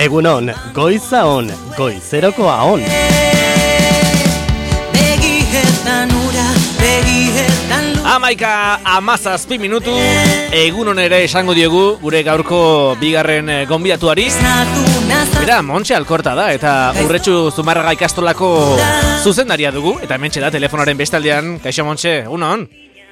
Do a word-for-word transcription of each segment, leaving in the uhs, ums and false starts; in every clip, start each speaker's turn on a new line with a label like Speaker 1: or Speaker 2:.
Speaker 1: Egunon, goiza on, goizerokoa on. Amaika amazazpi minutu, egunon ere esango diogu gure gaurko bigarren gonbidatuari. Bera, Montxe Alkorta da, eta Urretxu Zumarraga ikastolako zuzendaria dugu, eta hementxe da telefonaren bestaldean. Kaixo Montxe, egunon?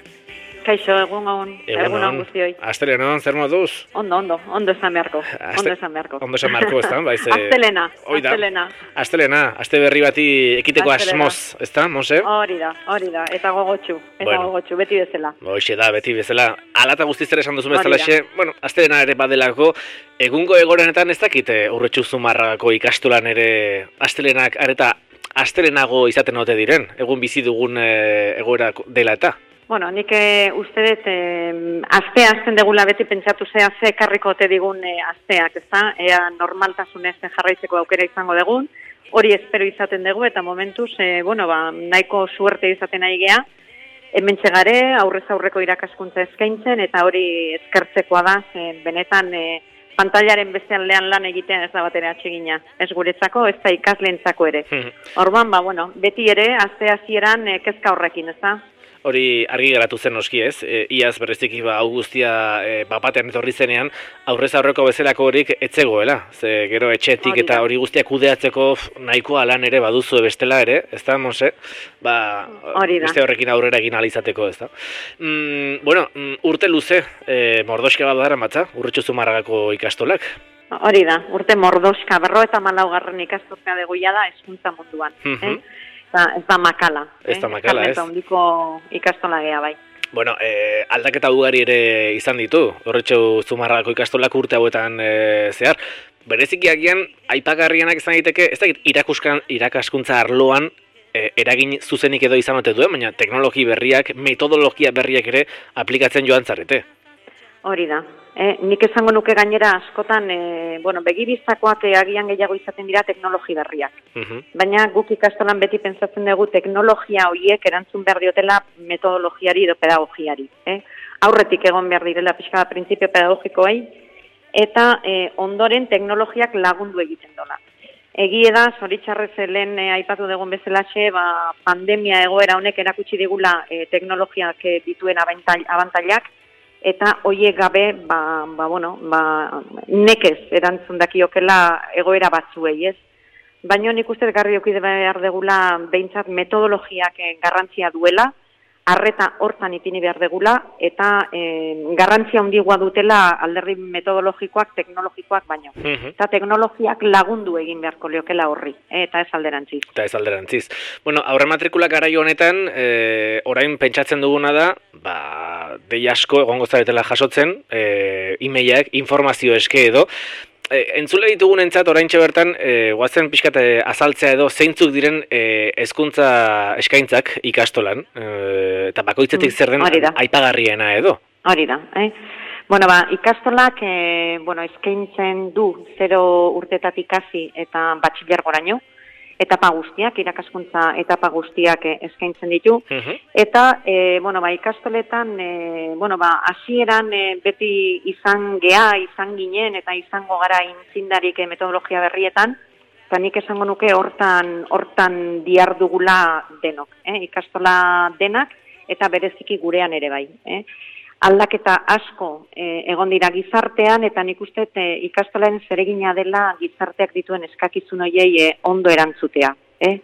Speaker 2: Kaixo, egun hon, egun hon guztioi.
Speaker 1: Astelena, zer moduz?
Speaker 2: Ondo, ondo, ondo esan beharko, ondo esan beharko.
Speaker 1: Ondo esan beharko, ez da?
Speaker 2: Astelena, astelena.
Speaker 1: Astelena, aste berri bati ekiteko asmoz, ez da, Monse?
Speaker 2: Hori da, hori da, eta gogotxu, eta gogotxu, beti bezala.
Speaker 1: Hoxe da, beti bezala. Alata guztiz ere esan duzu bezala xe, bueno, astelena ere badelako, egungo egorenetan ez dakite Urretxu Zumarragako ikastolan ere astelenak areta astelenago izaten ote diren, egun bizi dugun egoera dela eta?
Speaker 2: Bueno, nik e, uste dut, e, astea azten degula beti pentsatu zea ze karriko ote digun e, asteak, ez da? Ea normaltasunez jarraitzeko aukera izango dugun, hori espero izaten dugu, eta momentuz, e, bueno, ba, nahiko suerte izaten ari gea, hemen txegare, aurrez aurreko irakaskuntza eskaintzen, eta hori eskertzekoa da, e, benetan, e, pantailaren beste aldean lan egitean ez da bat ere atsegina. Ez guretzako, ez da ikasleentzako ere. Orduan, ba, bueno, beti ere, aste hasieran e, kezka horrekin, ez da?
Speaker 1: Hori argi geratu zen noski ez, e, iaz bereziki ba, augustia e, bapatean etorri zenean, aurrez aurreko bezalako horik etzegoela. Ze gero etxetik eta hori guztia kudeatzeko nahikoa lan ere baduzu bestela ere, ez da, Monse? Ba, beste horrekin aurrera egin alizateko, ez da. Mm, bueno, urte luze, e, mordoska bat dara matza, Urretxu Zumarragako ikastolak?
Speaker 2: Hori da, urte mordoska, berro eta malaugarren ikastolka degoia da eskuntza munduan, eh? Ez da makala.
Speaker 1: Ez da makala, ez?
Speaker 2: Eta ondiko ikastola gea bai.
Speaker 1: Bueno, eh, aldaketa ugari ere izan ditu, Urretxu Zumarragako ikastolak urte hauetan eh, zehar. Bereziki agian, aipagarrienak izan daiteke, ez da irakaskuntza arloan eh, eragin zuzenik edo izan ote duen, baina teknologi berriak, metodologia berriak ere aplikatzen joan zarete.
Speaker 2: Hori da. Eh, nik esango nuke gainera askotan, eh, bueno, begibistakoak agian gehiago izaten dira teknologi berriak. Uh-huh. Baina guk ikastolan beti pentsatzen dugu teknologia horiek erantzun behar diotela metodologiari edo pedagogiari. Eh? Aurretik egon behar direla pixka bat printzipio pedagogikoei, eta eh, ondoren teknologiak lagundu egiten dola. Egie da, zoritxarrez lehen eh, aipatu dugun bezalaxe, ba, pandemia egoera honek erakutsi digula eh, teknologiak eh, dituen abantailak, eta hoiek gabe, ba, ba, bueno, ba, nekez erantzun dakiokela egoera batzuei, ez? Baina nik uste garri okide behar degula behintzat metodologiak garrantzia duela, arreta hortan ipini behar degula, eta e, garrantzia handigoa dutela alderdi metodologikoak, teknologikoak baino. Uh-huh. Eta teknologiak lagundu egin beharko leokela horri, eh, eta ez alderantziz.
Speaker 1: Eta ez alderantziz. Bueno, aurre matrikula garaio honetan, e, orain pentsatzen duguna da, ba, dei asko egongo zaretela jasotzen, e, e-mailak, informazio eske edo, E, entzule ditugun entzat, oraintxe bertan, e, guazen pixkat e, azaltzea edo zeintzuk diren e, hezkuntza eskaintzak ikastolan, e, eta bakoitzetik mm, zer den aipagarriena edo.
Speaker 2: Hori da, eh? Bueno, ba, ikastolak e, bueno, eskaintzen du zero urtetatik hasi eta batxiler goraino, etapa guztiak, irakaskuntza etapa guztiak eskaintzen ditu. Uh-huh. Eta, e, bueno, ba, ikastoletan, e, bueno, ba, hasieran e, beti izan gea, izan ginen, eta izango gara intzindarik e, metodologia berrietan, eta nik esango nuke hortan, hortan diar dugula denok, eh? Ikastola denak, eta bereziki gurean ere bai, eh? Aldaketa asko eh, egon dira gizartean, eta nik uste eh, ikastolaren zeregina dela gizarteak dituen eskakizun horiei eh, ondo erantzutea. Eh?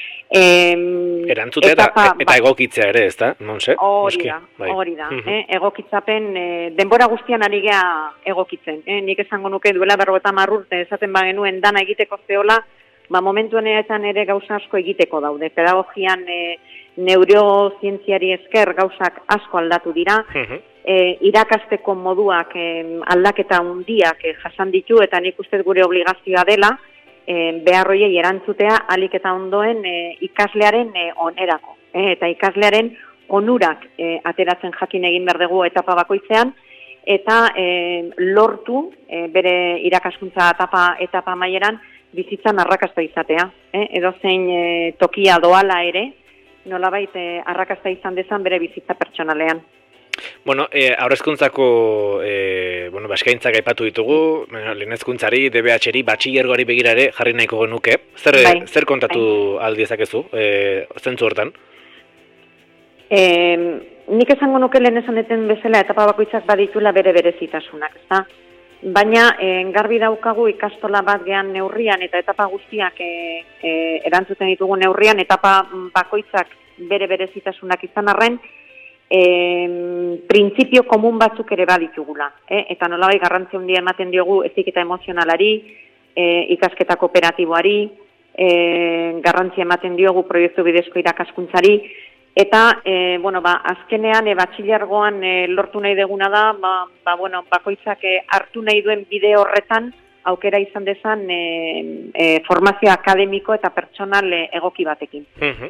Speaker 1: Eh, erantzutea etapa, eta, eta egokitzea ere, ez da, Monse?
Speaker 2: Hori da, hori da. Uh-huh. eh? Egokitzapen, eh, denbora guztian ari gea egokitzen. Eh? Nik esango nuke duela berrogeta marrurte, esaten bagenuen dana egiteko zeola, ba, momentu honetan ere gauza asko egiteko daude. Pedagogian eh, neurozientziari esker gauzak asko aldatu dira, uh-huh. e, irakasteko moduak e, aldaketa handiak e, jasan ditu, eta nik uste gure obligazioa dela, e, beharroiei erantzutea alik eta ondoen e, ikaslearen e, onerako. E, eta ikaslearen onurak e, ateratzen jakin egin behar dugu etapa bakoitzean, eta e, lortu e, bere irakaskuntza etapa, etapa maieran bizitzan arrakasta izatea. E, edo zein e, tokia doala ere, nolabait eh, arrakasta izan dezan bere bizitza pertsonalean.
Speaker 1: Bueno, e, aurrezkuntzako e, bueno, eskaintzak aipatu ditugu, lehen hezkuntzari, D B H-ri, batxilergoari begirare jarri nahiko genuke. Zer, bai, zer kontatu bai. aldi ezakezu, e, zentzu hortan?
Speaker 2: E, nik esango nuke lehen esaneten bezala etapa bakoitzak baditula bere berezitasunak, ezta? Baina e, garbi daukagu ikastola bat gehan neurrian eta etapa guztiak e, e, erantzuten ditugu neurrian, etapa bakoitzak bere berezitasunak izan arren, E, printzipio komun batzuk ere baditugula, eh? Eta nolabai garrantzi handia ematen diogu heziketa emozionalari, e, ikasketa kooperatiboari, e, garrantzi ematen diogu proiektu bidezko irakaskuntzari, eta e, bueno, ba, azkenean e, batxilergoan e, lortu nahi deguna da, ba, ba, bueno, bakoitzak e, hartu nahi duen bide horretan aukera izan dezan e, e, formazio akademiko eta pertsonal e, egoki batekin.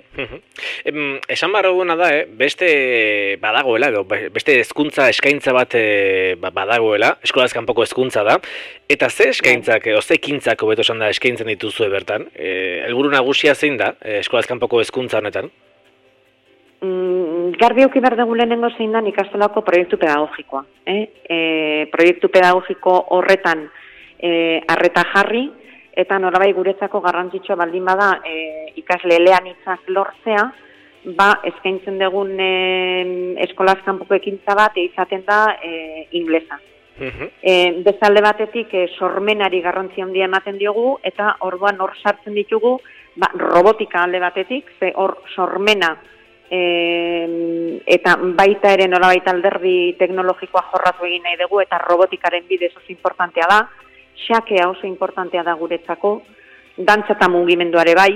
Speaker 1: em, esan barra duguna da, eh? beste badagoela, edo, beste hezkuntza eskaintza bat e, badagoela, eskolaz kanpoko hezkuntza da, eta ze eskaintzak, edo ze ekintzak hobeto esan da eskaintzen dituzue bertan? E, helburu nagusia zein da, e, eskolaz kanpoko hezkuntza honetan?
Speaker 2: Mm, garbi auki behar dugu lehenengo zein da ikastolako proiektu pedagogikoa. Eh? E, proiektu pedagogiko horretan E, arreta jarri, eta norabai guretzako garrantzitsua baldin bada e, ikasle eleanitzak lortzea, ba, eskaintzen dugun e, eskolaz kanpoko ekintza bat e, izaten da e, inglesa. Uh-huh. E, bezalde batetik e, sormenari garrantzi handia ematen diogu, eta orduan hor sartzen ditugu ba, robotika alde batetik, ze hor sormena e, eta baita ere nolabait alderdi teknologikoa jorratu egin nahi dugu, eta robotikaren bidez oso importantea da, xakea oso importantea da guretzako, dantza eta mugimenduare bai.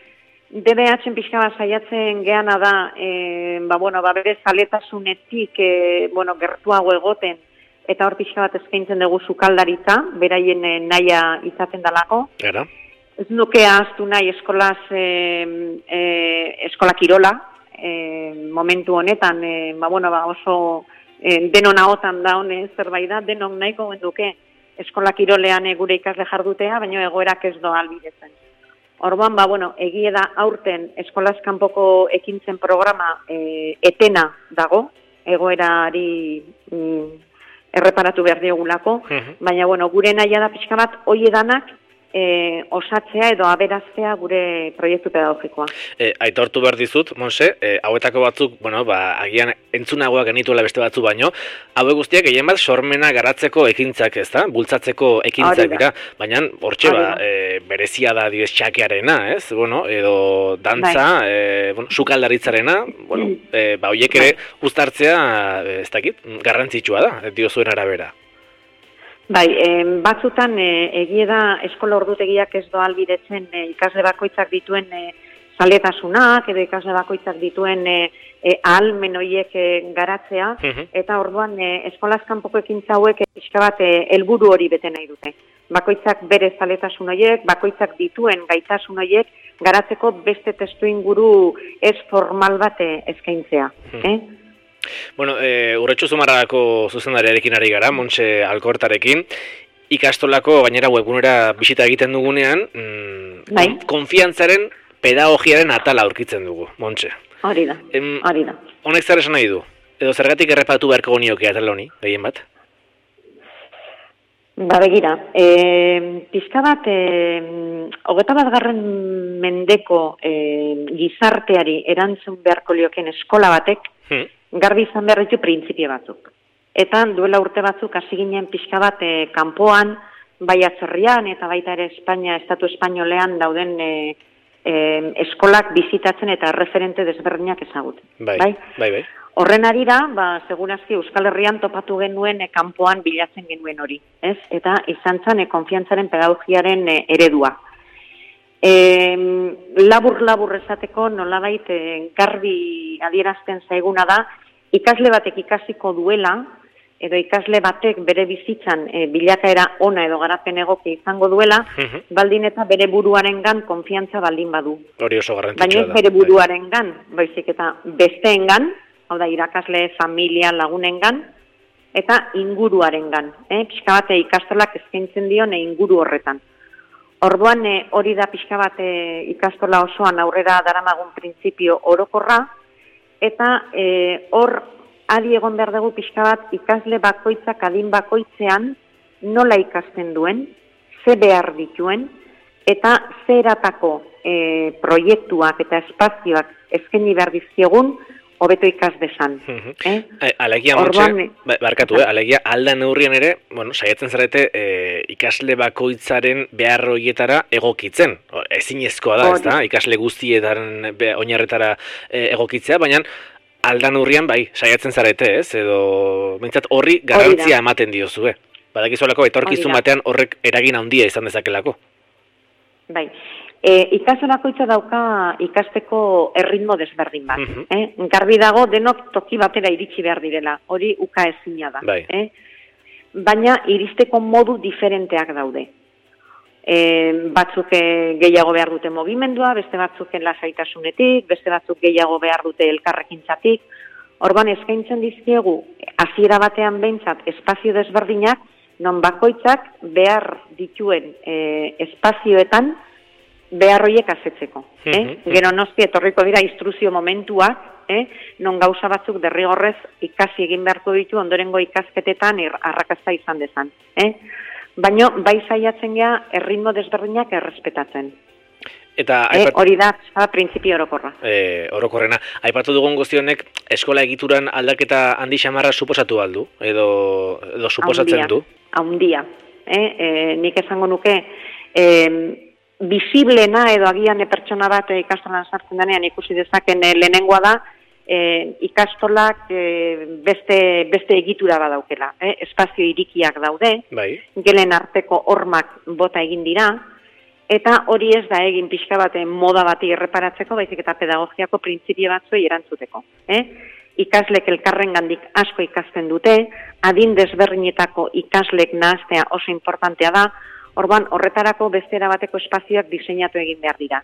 Speaker 2: D B H-en pixka bat saiatzen geana da, e, ba, bueno, ba, bere zaletasunetik e, bueno, gertuago egoten, eta hor pixka bat eskaintzen dugu sukaldaritza, beraien e, nahia izaten dalako.
Speaker 1: Gara.
Speaker 2: Ez nuke ahaztu nahi eskolaz, e, e, eskola kirola, e, momentu honetan, e, ba, bueno, ba, oso e, denon ahotan da hone zerbait da, denon nahiko genduke, eskola kirolean gure ikasle jardutea, baina egoerak ez doa albidetzen. Orduan, ba, bueno, egie da aurten eskolaz kanpoko ekintzen programa e, etena dago, egoerari mm, erreparatu behar diogulako, uh-huh. baina, bueno, gure naia da pixka bat, hoi edanak e, osatzea edo aberaztea gure proiektu pedagogikoa.
Speaker 1: E, aitortu behar dizut, Monse, e, hauetako batzuk, bueno, ba, agian entzunagoak genituela beste batzu baino, hauek guztiak egin bat sormena garatzeko ekintzak, ez da? Bultzatzeko ekintzak dira, baina hortxe ba, e, berezia da diez txakearena, ez? Bueno, edo dantza, e, bueno, sukaldaritzarena, bueno, e, ba, hoiek ere uztartzea, ez dakit, garrantzitsua da, dio zuen arabera.
Speaker 2: Bai, e, batzutan e, egie da eskola ordutegiak ez doa albidetzen e, ikasle bakoitzak dituen e, zaletasunak, edo ikasle bakoitzak dituen e, e, ahalmen horiek e, garatzea, uh-huh. eta orduan e, eskolaz kanpoko ekintza hauek pixka bat helburu hori bete nahi dute. Bakoitzak bere zaletasun horiek, bakoitzak dituen gaitasun horiek garatzeko beste testu inguru ez formal bat eskaintzea. Uh-huh. eh?
Speaker 1: Bueno, e, Urretxu Zumarragako zuzendariarekin ari gara, Montse Alkortarekin, ikastolako gainera webgunera bisita egiten dugunean, mm, bai? konfiantzaren pedagogiaren atala aurkitzen dugu, Montse.
Speaker 2: Hori da, em, hori da.
Speaker 1: Honek zer esan nahi du? Edo zergatik errepatu beharko gonioke atala honi, gehien bat?
Speaker 2: Ba, begira, e, pizka bat, e, hogeta bat garren mendeko e, gizarteari erantzun beharko lioken eskola batek, hmm. garbi izan behar ditu printzipio batzuk. Eta duela urte batzuk hasi ginen pixka bat e, kanpoan, bai atzerrian eta baita ere Espainia, Estatu Espainolean dauden e, e, eskolak bizitatzen eta referente desberdinak ezagut.
Speaker 1: Bai, bai, bai. bai.
Speaker 2: Horren arira, ba, segurazki Euskal Herrian topatu genuen e, kanpoan bilatzen genuen hori. Ez? Eta izan zen e, konfiantzaren pedagogiaren e, eredua. E, labur-labur esateko nolabait e, garbi adierazten zaiguna da, ikasle batek ikasiko duela, edo ikasle batek bere bizitzan e, bilakaera ona edo garapen egoki izango duela, uh-huh. baldin eta bere buruaren gan konfiantza baldin badu.
Speaker 1: Hori oso garrantzitsua da.
Speaker 2: Baina ez bere buruaren gan, baizik eta besteen gan, hau da irakasle, familia, lagunen gan, eta inguruaren gan. Eh? Pixka bate ikastolak eskaintzen dion e, inguru horretan. Orduan e, hori da pixka bat e, ikastola osoan aurrera daramagun printzipio orokorra, eta e, hor adi egon behar dugu pixka bat ikasle bakoitzak adin bakoitzean nola ikasten duen, ze behar dituen, eta ze eratako e, proiektuak eta espazioak eskaini behar dizkiegun, hobeto ikas desan.
Speaker 1: Uh-huh. eh? Alegia, Montse, ba, barkatu, eh? Alegia, alda neurrian ere, bueno, saiatzen zarete, eh, ikasle bakoitzaren behar horietara egokitzen. Ezinezkoa da, ez da? Ikasle guztietan oinarretara eh, egokitzea, baina alda neurrian, bai, saiatzen zarete, ez? Edo, bintzat, horri garantzia ematen diozue. Badakizolako, etorkizun batean horrek eragin handia izan dezakelako.
Speaker 2: Bai. E, ikasle bakoitza dauka ikasteko erritmo desberdin bat. Uh-huh. eh? Garbi dago denok toki batera iritsi behar direla, hori uka ezina da.
Speaker 1: Bai.
Speaker 2: Eh? Baina iristeko modu diferenteak daude. E, batzuk gehiago behar dute mugimendua, beste batzuk lasaitasunetik, beste batzuk gehiago behar dute elkarrekintzatik. Orban eskaintzen dizkiegu hasiera batean behintzat espazio desberdinak, non bakoitzak behar dituen e, espazioetan behar horiek asetzeko. Eh? Gero noski etorriko dira instruzio momentuak, eh? Non gauza batzuk derrigorrez ikasi egin beharko ditu ondorengo ikasketetan arrakasta izan dezan. Eh? Baina bai saiatzen gea erritmo desberdinak errespetatzen.
Speaker 1: Eta
Speaker 2: eh, aipat... hori da, da printzipio orokorra.
Speaker 1: Eh, orokorrena. Aipatu dugun guztionek eskola egituran aldaketa handi xamarra suposatu aldu? Edo, edo suposatzen du?
Speaker 2: Haundia. Eh? Eh, nik esango nuke... Eh, Bisiblena edo agian pertsona bat ikastolan sartzen denean ikusi dezaken lehenengoa da e, ikastolak e, beste, beste egitura badaukela. Eh? Espazio irikiak daude,
Speaker 1: bai.
Speaker 2: Gelen arteko hormak bota egin dira, eta hori ez da egin pixka bat moda bati erreparatzeko, baizik eta pedagogiako printzipio batzuei erantzuteko. Eh? Ikaslek elkarren gandik asko ikasten dute, adin desberdinetako ikaslek nahaztea oso importantea da, orban horretarako beste erabateko espazioak diseinatu egin behar dira.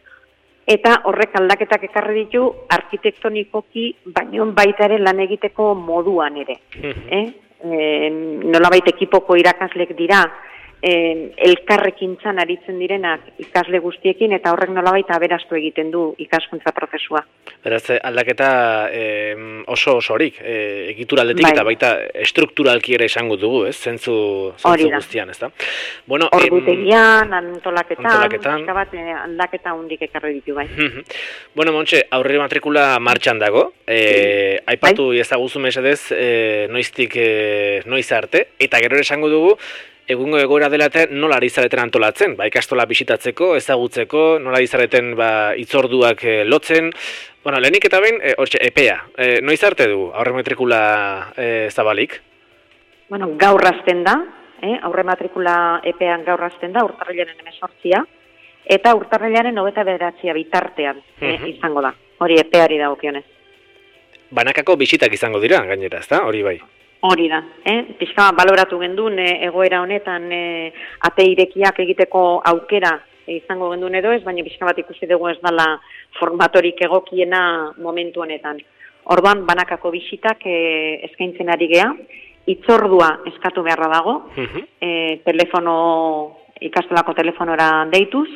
Speaker 2: Eta horrek aldaketak ekarri ditu arkitektonikoki baino baita ere lan egiteko moduan ere. eh? E, nolabait ekipoko irakaslek dira, e, elkarrekintzan aritzen direnak ikasle guztiekin, eta horrek nolabait aberastu egiten du ikaskuntza prozesua.
Speaker 1: Beraz, aldaketa eh, oso osorik, eh, egituraldetik bai. Eta baita estrukturalki ere esango dugu, ez? Zentzu, zentzu guztian, ez da? Bueno,
Speaker 2: ordutegian, antolaketan,
Speaker 1: antolaketan.
Speaker 2: Bat, aldaketa hundik ekarri ditu, bai.
Speaker 1: Bueno, Montse, aurre matrikula martxan dago, eh, aipatu bai. Ezaguzu mesedez, eh, noiztik eh, noiz arte, eta gero esango dugu, egungo egoera dela eta nola ari zareten antolatzen, ba, ikastola bisitatzeko, ezagutzeko, nola ari zareten ba, itzorduak e, lotzen. Bueno, lehenik eta behin, e, ortsa, epea, e, noiz arte du aurre matrikula e, zabalik?
Speaker 2: Bueno, gaur hasten da, eh? Aurre matrikula epean gaur hasten da, urtarrilaren hemezortzia, eta urtarrilaren hogeita bederatzia bitartean eh, uh-huh. izango da, hori epeari dagokionez.
Speaker 1: Banakako bisitak izango dira, gainera, ezta? Hori bai.
Speaker 2: Hori da, eh? Pixka baloratu gendun e, egoera honetan e, ate irekiak egiteko aukera e, izango gendun edo ez, baina pixka bat ikusi dugu ez dala formatorik egokiena momentu honetan. Orduan, banakako bisitak e, eskaintzen ari gea, itzordua eskatu beharra dago, uh-huh. e, telefono, ikastolako telefonora deituz,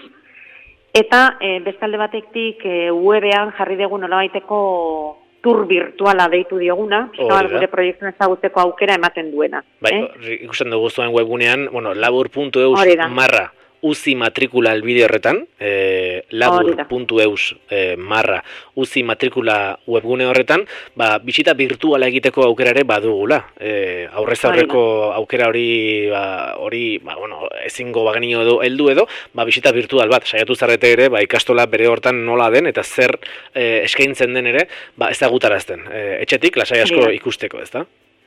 Speaker 2: eta e, bestalde batektik e, webean jarri dugu nolabaiteko tur virtuala deitu dioguna, pixka gure proiektuen ezagutzeko aukera ematen duena.
Speaker 1: Bai, eh? Ikusten dugu zuen webgunean, bueno, labur puntu eus marra uzi matrikula albide horretan, eh, labur puntu eus eh, marra uzi matrikula webgune horretan, ba, bisita virtuala egiteko aukera ere badugula. Eh, aurrez aurreko aukera hori, ba, hori ba, bueno, ezingo bagenio edo, heldu edo, ba, bisita virtual bat, saiatu zarete ere, ba, ikastola bere hortan nola den, eta zer eh, eskaintzen den ere, ba, ezagutarazten. Eh, etxetik, lasai asko Hori. Ikusteko, ez da?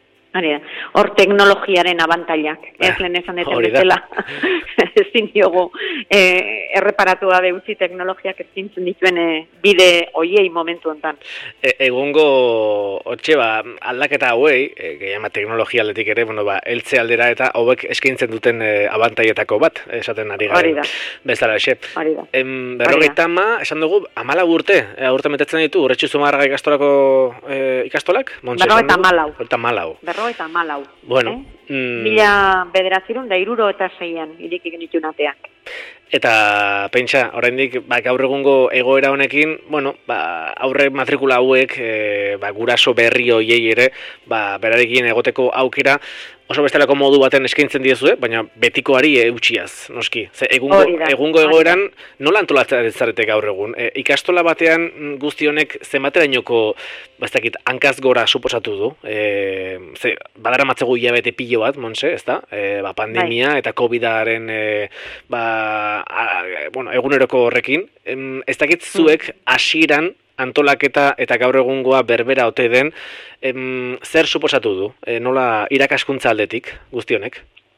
Speaker 2: Hor teknologiaren abantailak, ez lehen esan eten bezala, ezin diogu eh, erreparatu gabe utzi teknologiak ezkintzen dituen eh, bide oiei momentu hontan.
Speaker 1: E, egungo, hortxe ba, aldaketa hauei, e, gehiama teknologia aldetik ere, bueno, ba, eltze aldera eta hauek eskaintzen duten e, abantaietako bat, esaten ari garen.
Speaker 2: Hori da.
Speaker 1: Bezala, exe.
Speaker 2: Hori da.
Speaker 1: Em, berrogeita ama, esan dugu, amala urte, e, urte metetzen ditu, urretxu zumarraga ikastolako e, ikastolak?
Speaker 2: Berrogeita malau.
Speaker 1: Berrogeita malau.
Speaker 2: Eta malau.
Speaker 1: Bueno.
Speaker 2: Eh? Mm... Mila bederatzerun da iruro eta zeian, irik egin ditu nateak.
Speaker 1: Eta pentsa, oraindik ba, gaur egungo egoera honekin, bueno, ba, aurre matrikula hauek e, ba, guraso berri hoiei ere, ba, berarekin egoteko aukera oso bestelako modu baten eskaintzen diezue, baina betikoari eutxiaz, noski. Ze, egungo, egungo egoeran nola antolatzen zarete gaur egun? E, ikastola batean guzti honek zenbaterainoko, bastakit, hankaz gora suposatu du? E, ze, badara matzegu hilabete pilo bat, Montse, ez da? E, ba, pandemia eta covidaren e, ba, a, bueno, eguneroko horrekin. E, ez dakit zuek hasieran antolaketa eta gaur egungoa berbera ote den, em, zer suposatu du? E, nola irakaskuntza aldetik guzti honek?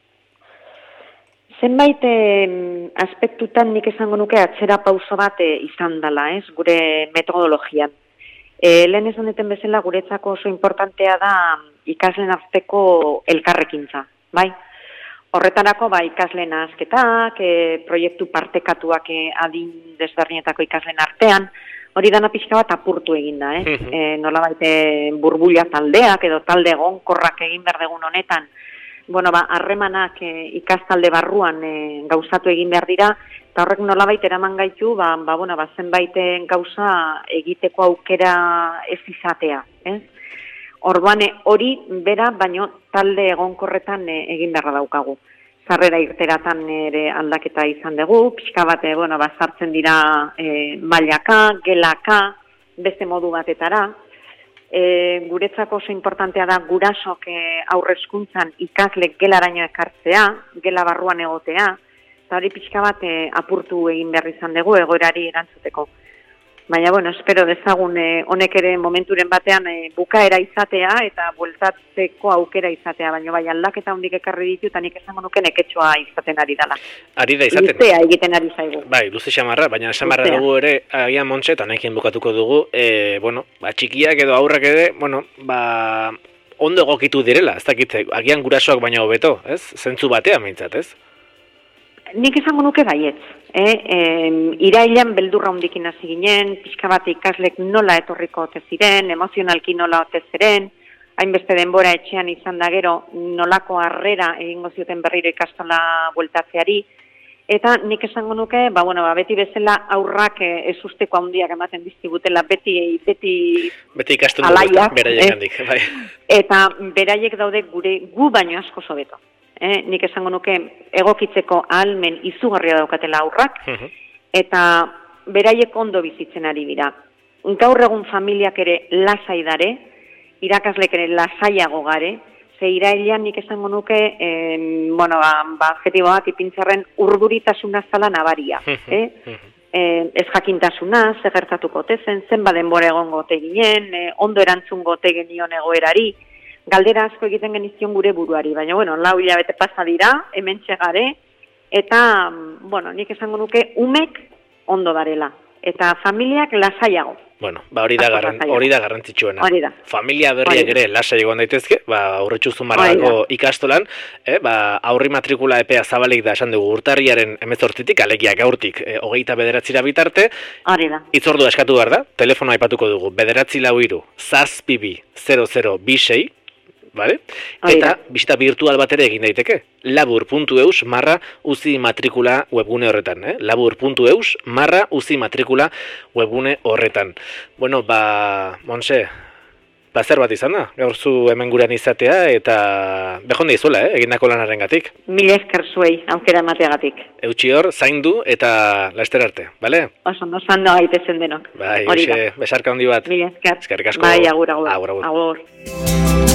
Speaker 2: Zenbait eh, aspektutan nik esango nuke atzera pauso bat eh, izan dela, ez, gure metodologian. E, lehen esan duten bezala guretzako oso importantea da ikasleen arteko elkarrekintza, bai? Horretarako ba, ikasleen ahazketak, e, proiektu partekatuak e, adin desberdinetako ikasleen artean, hori dana pixka bat apurtu egin da, eh? e, nolabait burbuila taldeak edo talde egonkorrak egin behar dugun honetan, bueno, ba, harremanak e, ikastalde barruan e, gauzatu egin behar dira, eta horrek nolabait eraman gaitu, ba, ba, bueno, ba, zenbaiten gauza egiteko aukera ez izatea, eh? Orduan hori bera, baino talde egonkorretan e, egin beharra daukagu. Zarrera irteratan ere aldaketa izan dugu, pixka bat, bueno, bazartzen dira e, mailaka, gelaka, beste modu batetara. E, guretzako oso importantea da gurasok e, aurrezkuntzan ikaslek gelaraino ekartzea, gela barruan egotea, eta hori pixka bat e, apurtu egin behar izan dugu egoerari erantzuteko. Baina, bueno, espero dezagun eh, honek ere momenturen batean eh, bukaera izatea eta bueltatzeko aukera izatea, baina bai aldaketa hundik ekarri ditu eta nik esango nuke neketxoa izaten ari dela.
Speaker 1: Ari da izaten.
Speaker 2: Luzea egiten ari zaigu.
Speaker 1: Bai, luze xamarra, baina xamarra dugu ere agian Montse, eta nekien bukatuko dugu, e, bueno, ba, txikiak edo aurrak ere, bueno, ba, ondo egokitu direla, ez dakit, agian gurasoak baina hobeto, ez? Zentzu batean mintzat, ez?
Speaker 2: Nik esango nuke baietz. Eh? E, irailan beldurra hundikin hasi ginen, pixka bat ikaslek nola etorriko ote ziren, emozionalki nola ote ziren, hainbeste denbora etxean izan da gero nolako harrera egingo zioten berriro ikastola bueltatzeari, eta nik esango nuke, ba, bueno, ba, beti bezala aurrak ez usteko handiak ematen dizkigutela, beti beti,
Speaker 1: beti ikasten dugu, beraiek handik. Bai.
Speaker 2: Eta beraiek daude gure gu baino asko sobeto. Eh, nik esango nuke egokitzeko ahalmen izugarria daukatela aurrak, uh-huh. eta beraiek ondo bizitzen ari dira. Gaur egun familiak ere lasai dare, irakaslek ere lasaiago gare, ze irailean nik esango nuke, eh, bueno, ba, ba, adjetiboak ipintzarren urduritasuna zala nabaria. Uh-huh. Eh? Uh-huh. Eh, ez jakintasuna, ze gertatuko tezen, zenba denbora egon gote ginen, eh, ondo erantzun gote genion egoerari, galdera asko egiten genizion gure buruari, baina, bueno, lau hilabete pasa dira, hemen txegare, eta, bueno, nik esango nuke, umek ondo darela, eta familiak lasaiago.
Speaker 1: Bueno, ba hori da, garran, hori da garrantzitsuena.
Speaker 2: Hori da.
Speaker 1: Familia berriak ere lasai egon daitezke, ba, aurretxu zumarrako ikastolan, eh, ba, aurri matrikula epea zabalik da esan dugu urtarriaren hemezortzitik, alegia gaurtik, eh, hogeita bederatzira bitarte,
Speaker 2: hori da.
Speaker 1: Itzordua eskatu behar da, telefono aipatuko dugu, bederatzi lau hiru, zazpi bi, zero zero bi sei, vale? Eta bisita virtual bat ere egin daiteke. labur puntu eus marra uzi matrikula webgune horretan, eh? labur puntu eus marra uzi matrikula webgune horretan. Bueno, ba, Montse, plazer bat izan da, gaur zu hemen gurean izatea, eta behonde izuela, eh? egindako lanarengatik.
Speaker 2: Mil esker zuei, aukera emateagatik.
Speaker 1: Eutxi hor, zaindu eta laster arte, bale?
Speaker 2: Oso, no zando gaitezen denok.
Speaker 1: Bai, hoxe, besarka handi bat.
Speaker 2: Mil esker.
Speaker 1: Eskerrik asko.
Speaker 2: Bai, agur, agur.
Speaker 1: Agur, agur.
Speaker 2: Agur.